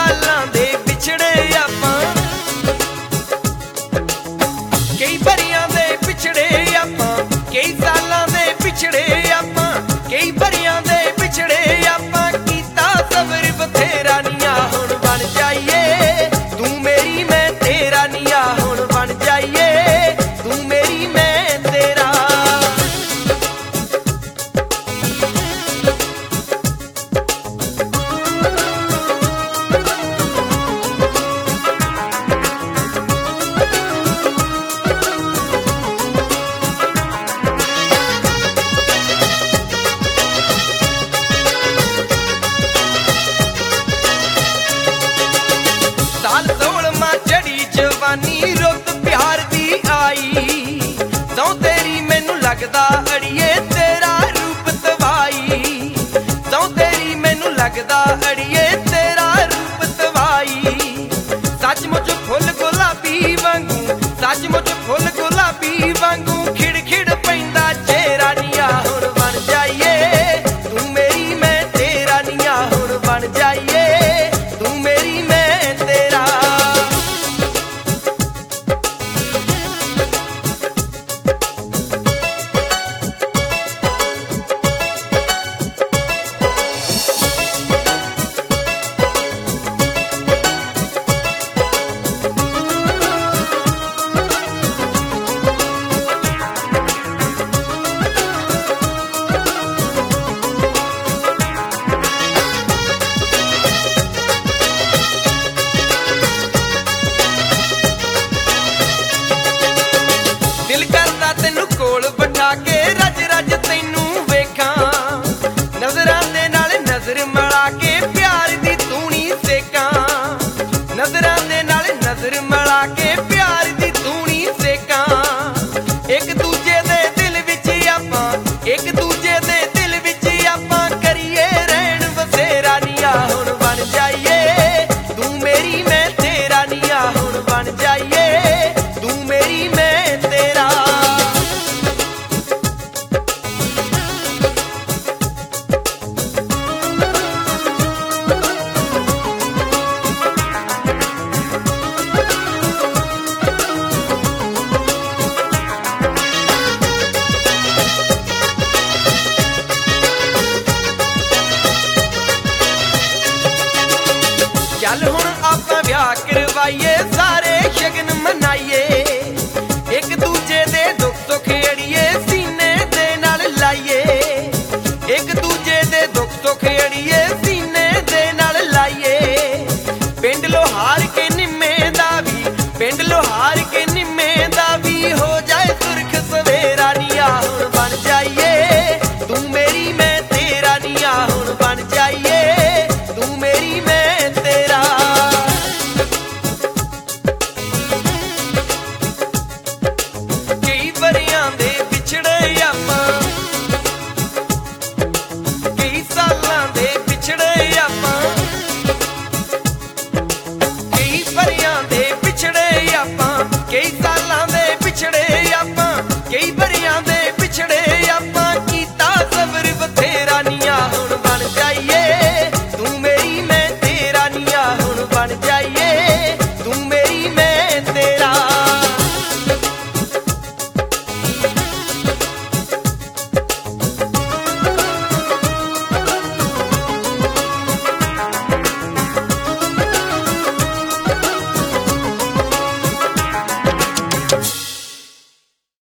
सालां दे पिछड़े आपां, कई बरियां दे पिछड़े आपां, कई सालां दे पिछड़े आपां, कई बरियां दे पिछड़े आपां। कीता सबर बथेरा निया हुण बन जाइए तू मेरी मैं तेरा निया हुण बन जाइए तू मेरी मैं तेरा। साल 16वां चढ़ी जवानी रुत प्यार दी आई, सौ तेरी मैनू लगदा अड़िए तेरा रूप तवाई, सौ तेरी मैनू लगदा अड़िए तेरा रूप तवाई। सचमुच फुल गुलाबी वांगू, सचमुच फुल गुलाबी वांगू खिड़ खिड़ पैंदा चेहरा निया हुण बन जाइए तू मेरी मैं तेरा निया हुण बन जाइए तू मेरी मैं तेरा। दिल करदा तैनू कोल बिठा के रज रज तैनू वेखां, नजरां दे नाल नजर मिला के प्यार दी तूनी सेकां, नजरां दे नाल नजर मिला के प्यार दी तूनी सेकां। एक दूजे दे दिल विच आपां, एक दूजे दे दिल विच आपां करिए रहन बसेरा निया हुण बन जाइए तू मेरी मैं तेरा निया हुण बन जाइए तू मेरी मैं तेरा। चल हुण आपां ब्याह करवाइए